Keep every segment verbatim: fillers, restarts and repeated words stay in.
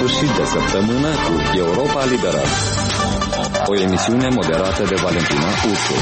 sfârșit de săptămână cu Europa Liberă. O emisiune moderată de Valentina Ursu.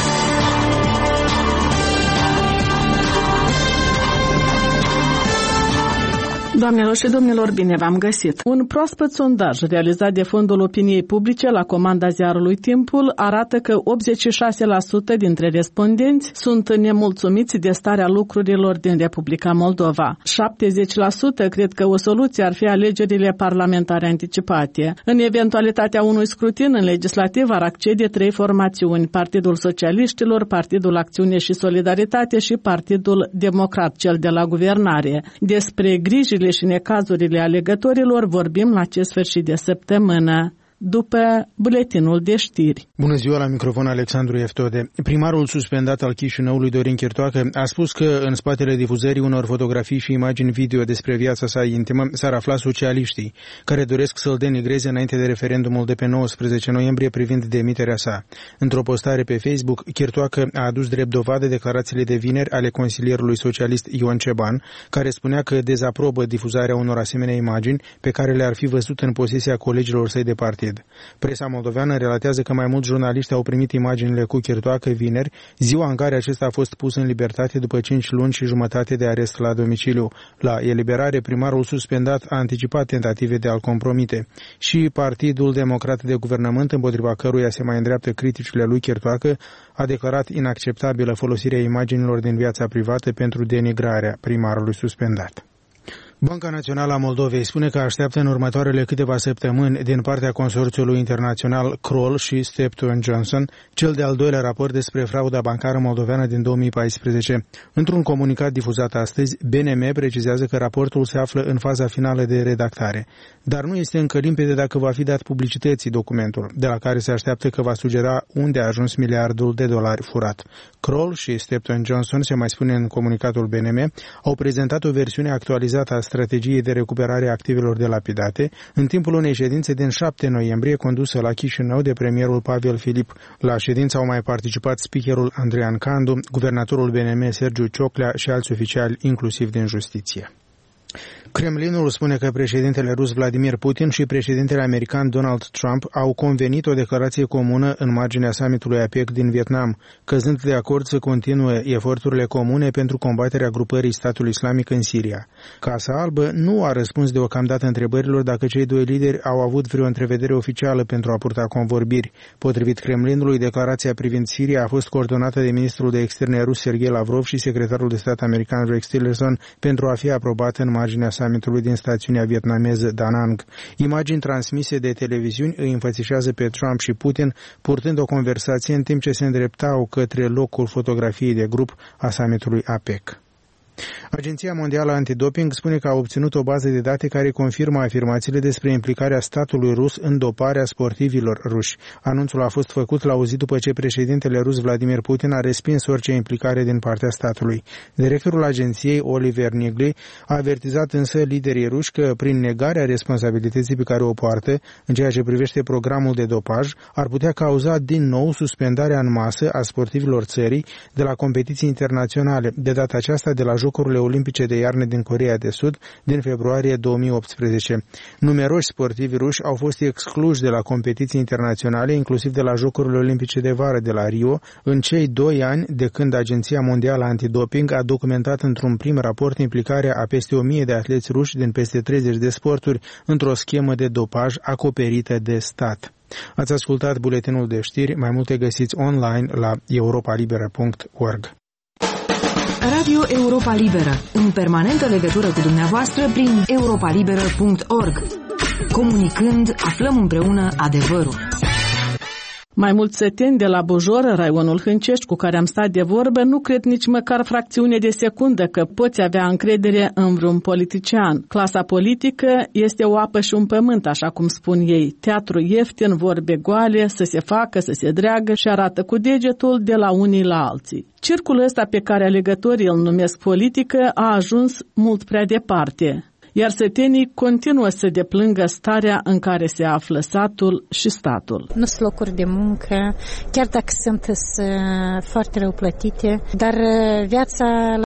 Doamnelor și domnilor, bine v-am găsit! Un proaspăt sondaj realizat de Fondul Opiniei Publice la comanda ziarului Timpul arată că optzeci și șase la sută dintre respondenți sunt nemulțumiți de starea lucrurilor din Republica Moldova. șaptezeci la sută cred că o soluție ar fi alegerile parlamentare anticipate. În eventualitatea unui scrutin în legislativ ar accede trei formațiuni: Partidul Socialiștilor, Partidul Acțiune și Solidaritate și Partidul Democrat, cel de la guvernare. Despre grijile și necazurile alegătorilor vorbim la acest sfârșit de săptămână, după buletinul de știri. Bună ziua, la microfon Alexandru Eftode. Primarul suspendat al Chișinăului, Dorin Chirtoacă, a spus că în spatele difuzării unor fotografii și imagini video despre viața sa intimă s-ar afla socialiștii, care doresc să-l denigreze înainte de referendumul de pe nouăsprezece noiembrie privind demiterea sa. Într-o postare pe Facebook, Chirtoacă a adus drept dovadă declarațiile de vineri ale consilierului socialist Ion Ceban, care spunea că dezaprobă difuzarea unor asemenea imagini pe care le-ar fi văzut în posesia colegilor săi de partid. Presa moldoveană relatează că mai mulți jurnaliști au primit imaginile cu Chirtoacă vineri, ziua în care acesta a fost pus în libertate după cinci luni și jumătate de arest la domiciliu. La eliberare, primarul suspendat a anticipat tentative de a-l compromite. Și Partidul Democrat de Guvernământ, împotriva căruia se mai îndreaptă criticile lui Chirtoacă, a declarat inacceptabilă folosirea imaginilor din viața privată pentru denigrarea primarului suspendat. Banca Națională a Moldovei spune că așteaptă în următoarele câteva săptămâni din partea consorțiului internațional Kroll și Steptoe and Johnson cel de-al doilea raport despre frauda bancară moldoveană din două mii paisprezece. Într-un comunicat difuzat astăzi, B N M precizează că raportul se află în faza finală de redactare, dar nu este încă limpede dacă va fi dat publicității documentul, de la care se așteaptă că va sugera unde a ajuns miliardul de dolari furat. Kroll și Steptoe and Johnson, se mai spune în comunicatul B N M, au prezentat o versiune actualizată a strategiei de recuperare a activelor delapidate în timpul unei ședințe din șapte noiembrie condusă la Chișinău de premierul Pavel Filip. La ședință au mai participat speakerul Andrean Candu, guvernatorul B N M Sergiu Cioclea și alți oficiali, inclusiv din justiție. Kremlinul spune că președintele rus Vladimir Putin și președintele american Donald Trump au convenit o declarație comună în marginea summitului APEC din Vietnam, căzând de acord să continue eforturile comune pentru combaterea grupării statului islamic în Siria. Casa Albă nu a răspuns deocamdată întrebărilor dacă cei doi lideri au avut vreo întrevedere oficială pentru a purta convorbiri. Potrivit Kremlinului, declarația privind Siria a fost coordonată de ministrul de externe rus Sergei Lavrov și secretarul de stat american Rex Tillerson pentru a fi aprobată în marginea summitului din stațiunea vietnameză Da Nang. Imagini transmise de televiziuni îi înfățișează pe Trump și Putin purtând o conversație în timp ce se îndreptau către locul fotografiei de grup a summitului APEC. Agenția Mondială Antidoping spune că a obținut o bază de date care confirmă afirmațiile despre implicarea statului rus în doparea sportivilor ruși. Anunțul a fost făcut la o zi după ce președintele rus Vladimir Putin a respins orice implicare din partea statului. Directorul agenției, Oliver Nigli, a avertizat însă liderii ruși că prin negarea responsabilității pe care o poartă în ceea ce privește programul de dopaj, ar putea cauza din nou suspendarea în masă a sportivilor țării de la competiții internaționale, de data aceasta de la Jocurile Olimpice de iarnă din Coreea de Sud din februarie două mii optsprezece. Numeroși sportivi ruși au fost excluși de la competiții internaționale, inclusiv de la Jocurile Olimpice de vară de la Rio, în cei doi ani de când Agenția Mondială Antidoping a documentat într-un prim raport implicarea a peste o mie de atleți ruși din peste treizeci de sporturi într-o schemă de dopaj acoperită de stat. Ați ascultat buletinul de știri, mai multe găsiți online la europa liberă punct org. Radio Europa Liberă, în permanentă legătură cu dumneavoastră prin europa liberă punct org. Comunicând, aflăm împreună adevărul. Mai mulți săteni de la Bujor, raionul Hâncești, cu care am stat de vorbă, nu cred nici măcar fracțiune de secundă că poți avea încredere în vreun politician. Clasa politică este o apă și un pământ, așa cum spun ei. Teatru ieftin, vorbe goale, să se facă, să se dreagă și arată cu degetul de la unii la alții. Circul ăsta pe care alegătorii îl numesc politică a ajuns mult prea departe, iar sătenii continuă să deplângă starea în care se află satul și statul. Nu sunt locuri de muncă, chiar dacă sunt foarte rău plătite, dar viața